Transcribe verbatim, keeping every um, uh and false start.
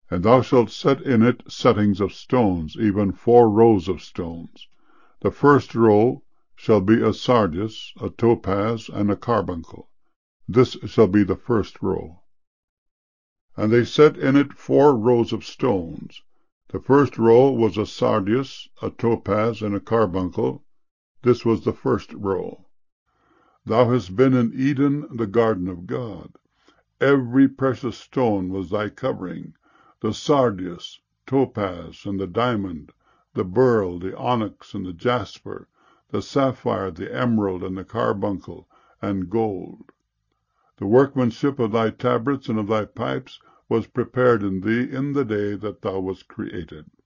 And thou shalt set in it settings of stones, even four rows of stones. The first row shall be a sardius, a topaz, and a carbuncle. This shall be the first row. And they set in it four rows of stones. The first row was a sardius, a topaz, and a carbuncle. This was the first row. Thou hast been in Eden, the garden of God. Every precious stone was thy covering, the sardius, topaz, and the diamond, the beryl, the onyx, and the jasper, the sapphire, the emerald, and the carbuncle, and gold. The workmanship of thy tabrets and of thy pipes was prepared in thee in the day that thou wast created.